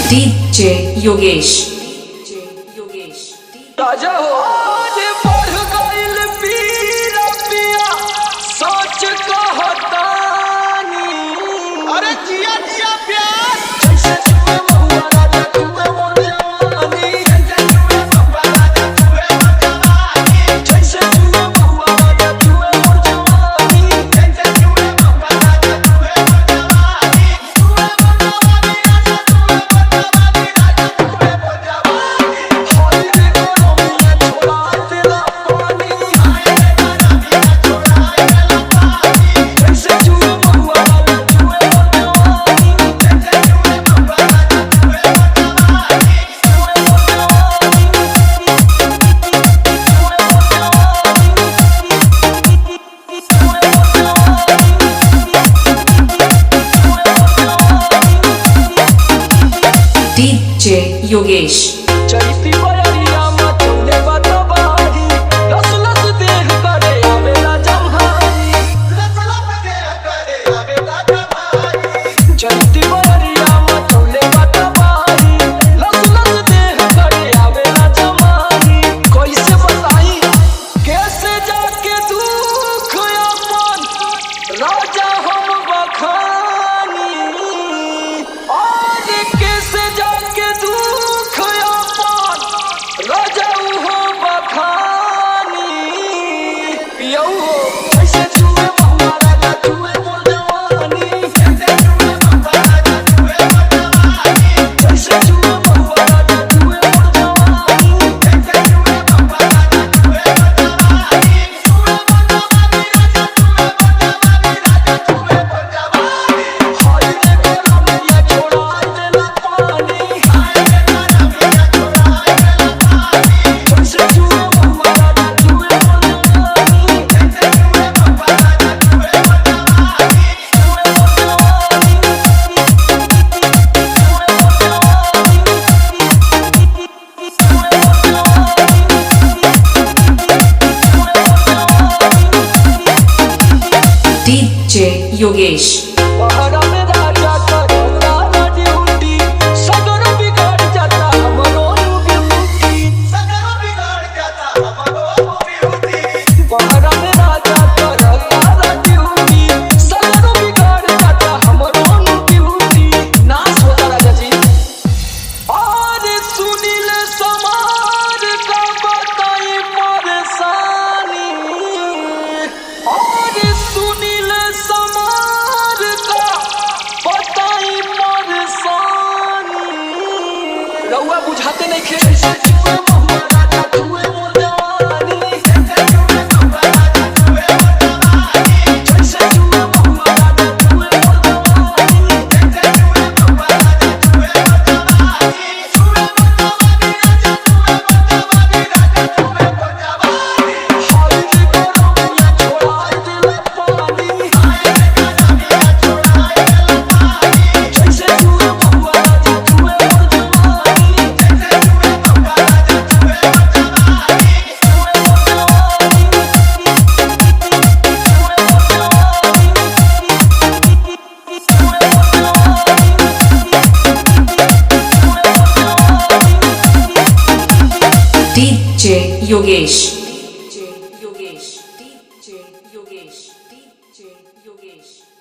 DJ Yogesh. राजा हो आज बढ़ गइल पीर पिया सोच कहतानी। अरे जिया जिया प्यार जैसे जुए महुआ राजा जुए मोर जवानी। जैसे जुए महुआ राजा जुए मोर जवानी। हाय रे गोरमिया छोड़ा देला पानी। जैसे जुए महुआ राजा जुए मोर जवानी। DJ Yogesh. चैती बयरिया मचौले बतबाही। लस लस देह करे आवेला जम्हाई। चैती बयरिया मचौले बतबाही। लस लस देह करे आवेला जम्हाई। कैसे बताई कैसे जाके दुख अपन राजा हम बखानी। और कैसे जाके दुख अपन राजा हो बखानी। पियौ हो कैसे जुए महुआ राजा जुए मोर जवानी। जैसे जुए महुआ राजा जुए मोर जवानी। हाय रे गोरमिया छोड़ा देला पानी। जैसे जुए महुआ राजा जुए मोर जवानी। DJ Yogesh. पहाड़ा में राजा करता ना ड्यूटी। सगर बिगड़ जाता हमरो ब्यूटी। पहाड़ा में राजा करता ना ड्यूटी। सगर बिगड़ जाता हमरो ब्यूटी। नाश होता राजा जी। और सुनील समाज का बताई परेशानी। और सुनील समाज का बताई परेशानी। रउआ बुझाते नहीं खे जैसे जुए महुआ राजा जुए मोर जवानी। जैसे जुए महुआ राजा जुए मोर जवानी। हाय रे गोरमिया छोड़ा देला पानी। जैसे जुए महुआ राजा जुए मोर जवानी। DJ Yogesh. DJ Yogesh. DJ Yogesh.